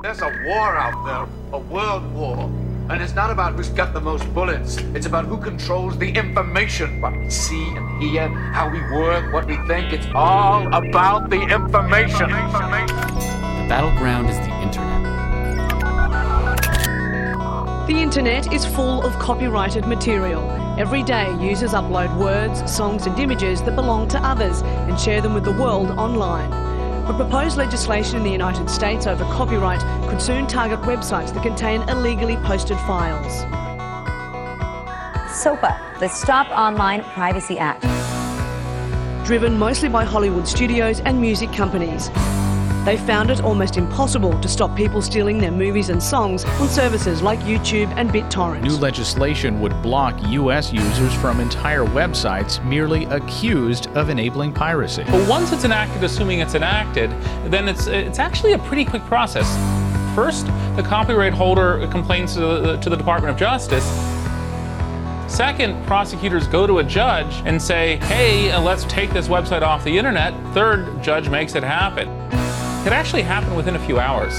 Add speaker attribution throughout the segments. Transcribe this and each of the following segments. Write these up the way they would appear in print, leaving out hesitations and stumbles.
Speaker 1: There's a war out there, a world war. And it's not about who's got the most bullets. It's about who controls the information. What we see and hear, how we work, what we think. It's all about the information.
Speaker 2: The battleground is the internet.
Speaker 3: The internet is full of copyrighted material. Every day, users upload words, songs and images that belong to others and share them with the world online. But proposed legislation in the United States over copyright could soon target websites that contain illegally posted files.
Speaker 4: SOPA, the Stop Online Privacy Act.
Speaker 3: Driven mostly by Hollywood studios and music companies. They found it almost impossible to stop people stealing their movies and songs on services like YouTube and BitTorrent.
Speaker 5: New legislation would block U.S. users from entire websites merely accused of enabling piracy.
Speaker 6: But once it's enacted, assuming it's enacted, then it's actually a pretty quick process. First, the copyright holder complains to the Department of Justice. Second, prosecutors go to a judge and say, hey, let's take this website off the internet. Third, judge makes it happen. It actually happened within a few hours.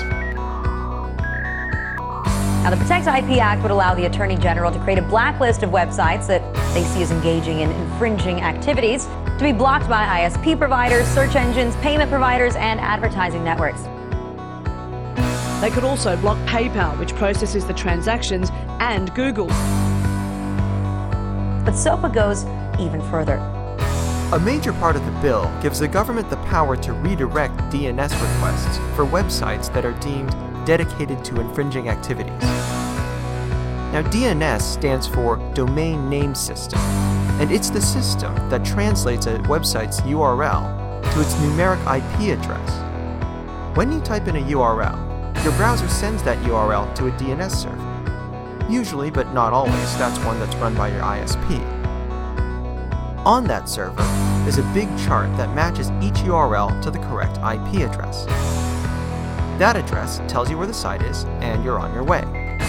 Speaker 4: Now, the Protect IP Act would allow the Attorney General to create a blacklist of websites that they see as engaging in infringing activities to be blocked by ISP providers, search engines, payment providers, and advertising networks.
Speaker 3: They could also block PayPal, which processes the transactions, and Google.
Speaker 4: But SOPA goes even further.
Speaker 7: A major part of the bill gives the government the power to redirect DNS requests for websites that are deemed dedicated to infringing activities. Now, DNS stands for Domain Name System, and it's the system that translates a website's URL to its numeric IP address. When you type in a URL, your browser sends that URL to a DNS server. Usually, but not always, that's one that's run by your ISP. On that server is a big chart that matches each URL to the correct IP address. That address tells you where the site is, and you're on your way.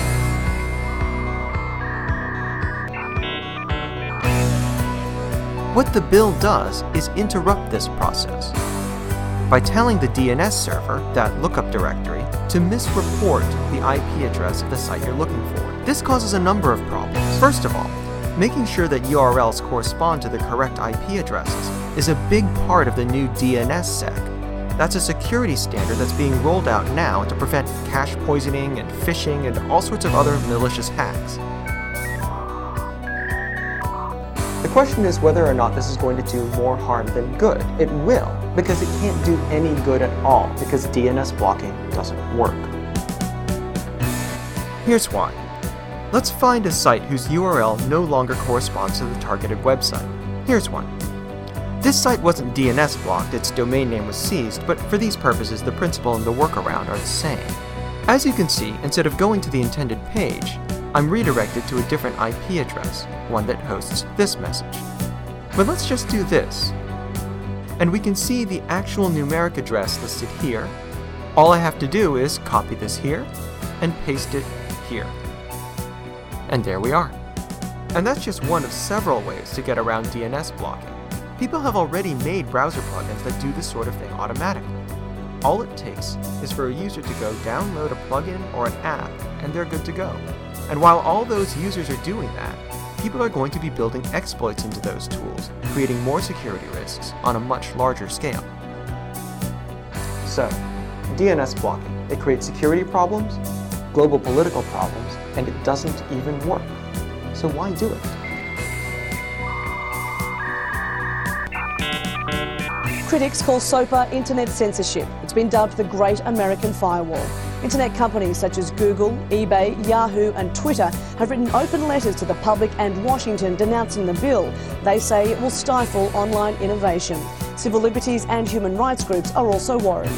Speaker 7: What the bill does is interrupt this process by telling the DNS server, that lookup directory, to misreport the IP address of the site you're looking for. This causes a number of problems. First of all, making sure that URLs correspond to the correct IP addresses is a big part of the new DNSSEC. That's a security standard that's being rolled out now to prevent cache poisoning and phishing and all sorts of other malicious hacks. The question is whether or not this is going to do more harm than good. It will, because it can't do any good at all, because DNS blocking doesn't work. Here's why. Let's find a site whose URL no longer corresponds to the targeted website. Here's one. This site wasn't DNS blocked, its domain name was seized, but for these purposes the principle and the workaround are the same. As you can see, instead of going to the intended page, I'm redirected to a different IP address, one that hosts this message. But let's just do this. And we can see the actual numeric address listed here. All I have to do is copy this here and paste it here. And there we are. And that's just one of several ways to get around DNS blocking. People have already made browser plugins that do this sort of thing automatically. All it takes is for a user to go download a plugin or an app, and they're good to go. And while all those users are doing that, people are going to be building exploits into those tools, creating more security risks on a much larger scale. So, DNS blocking. It creates security problems, global political problems, and it doesn't even work. So why do it?
Speaker 3: Critics call SOPA internet censorship. It's been dubbed the Great American Firewall. Internet companies such as Google, eBay, Yahoo and Twitter have written open letters to the public and Washington denouncing the bill. They say it will stifle online innovation. Civil liberties and human rights groups are also worried.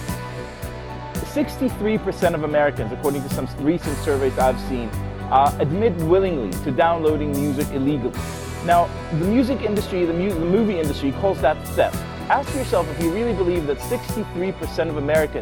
Speaker 8: 63% of Americans, according to some recent surveys I've seen, admit willingly to downloading music illegally. Now, the music industry, the movie industry calls that theft. Ask yourself if you really believe that 63% of Americans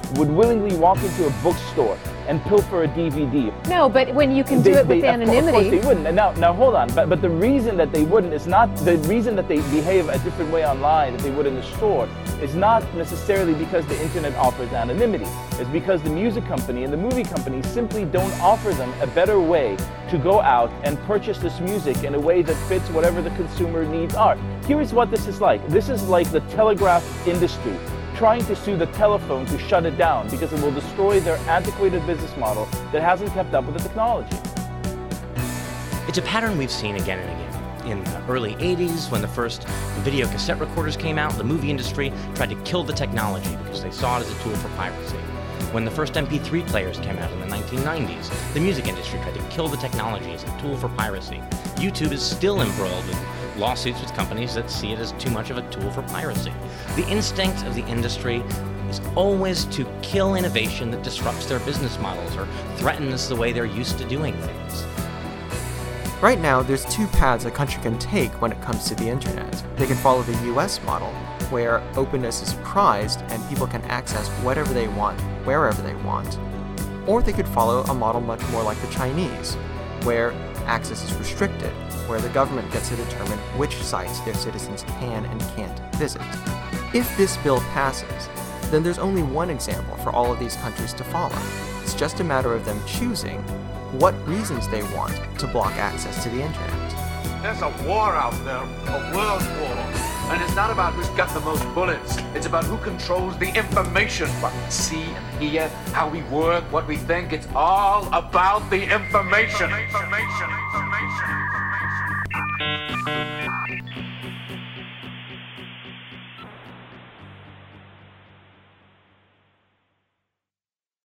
Speaker 8: would willingly walk into a bookstore and pilfer a DVD.
Speaker 9: No, but when you can do it with anonymity.
Speaker 8: Of course they wouldn't. And now hold on. But the reason that they wouldn't is not the reason that they behave a different way online that they would in the store is not necessarily because the internet offers anonymity. It's because the music company and the movie company simply don't offer them a better way to go out and purchase this music in a way that fits whatever the consumer needs are. Here is what this is like. This is like the telegraph industry trying to sue the telephone to shut it down because it will destroy their antiquated business model that hasn't kept up with the technology.
Speaker 10: It's a pattern we've seen again and again. In the early 80s, when the first video cassette recorders came out, the movie industry tried to kill the technology because they saw it as a tool for piracy. When the first MP3 players came out in the 1990s, the music industry tried to kill the technology as a tool for piracy. YouTube is still embroiled in lawsuits with companies that see it as too much of a tool for piracy. The instinct of the industry is always to kill innovation that disrupts their business models or threatens the way they're used to doing things.
Speaker 7: Right now, there's two paths a country can take when it comes to the internet. They can follow the US model, where openness is prized and people can access whatever they want, wherever they want. Or they could follow a model much more like the Chinese, where access is restricted, where the government gets to determine which sites their citizens can and can't visit. If this bill passes, then there's only one example for all of these countries to follow. It's just a matter of them choosing what reasons they want to block access to the internet.
Speaker 1: There's a war out there, a world war. And it's not about who's got the most bullets. It's about who controls the information. What we see and hear, how we work, what we think. It's all about the information.